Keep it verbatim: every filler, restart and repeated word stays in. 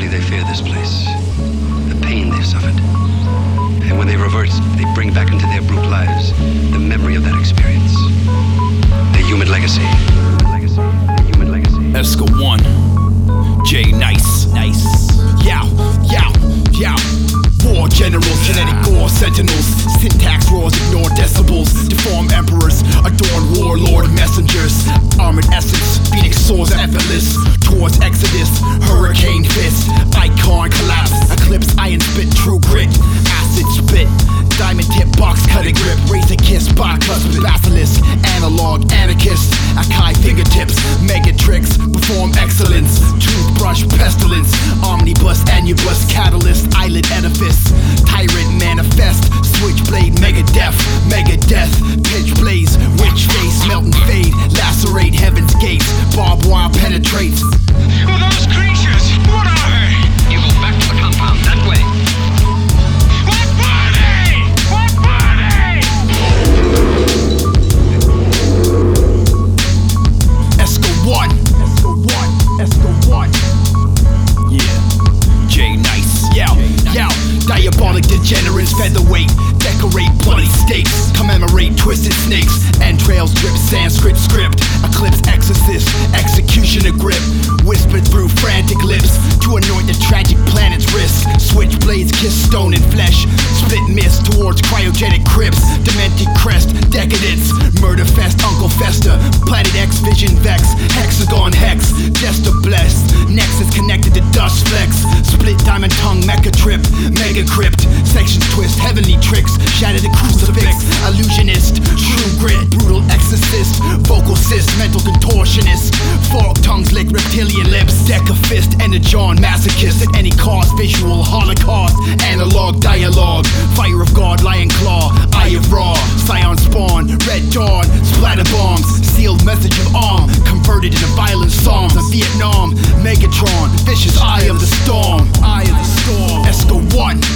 Instinctively, they fear this place, the pain they've suffered. And when they revert, they bring back into their brute lives the memory of that experience. The human legacy. The human legacy. Esco one. J Nice. Nice. Yow, yow, yow. War generals, genetic gore sentinels. Syntax roars, ignore decibels. Deform emperors, adorn warlord messengers. Armored essence, phoenix soars effortless. Towards exodus, hurricane fist. Icon collapse, eclipse iron spit, true grit. Acid spit, diamond tip box cutting grip. Razor kiss, bicuspid, basilisk. Analog, anarchist. Akai fingertips, mega tricks. Perform excellence, toothbrush pestilence. Omnibus, anubus, catalyst, eyelid edifice. Tyrant manifest, switchblade, mega death, mega death, pitch blaze, witch face, melt and fade, lacerate heaven's gates, barbed wire penetrates. Who are those creatures? What are they? You go back to the compound, that way. What were they? What were they? Esco one, Esco one, Esco one. Yeah, J Nice, yow, yow. Diabolic degenerates, featherweight, decorate bloody stakes, commemorate twisted snakes, entrails drip Sanskrit script, eclipse exorcist, executioner grip, whispered through frantic lips to anoint the tragic planet's risk. Switchblades kiss stone and flesh, split mist towards cryogenic crypts, demented crest, decadence, murder fest, Uncle Fester, Planet X, Vision Vex, hexagon hex, Jester blessed, nexus connected to dust flex, split diamond tongue, mecha trip, mega crypt, sections twist, heavenly tricks, shatter the crucifix, illusionist, true grit, brutal exorcist, vocal cyst, mental contortionist, forked tongues lick reptilian lips, deca fist, energon, masochist, at any cost, visual holocaust, analog dialogue, fire of God, lion claw, eye of Ra, scion spawn, red dawn, splatter bombs, sealed message of arm, converted into violent psalms of Vietnam, Megatron, vicious eye of the storm, eye of the storm, Esco one.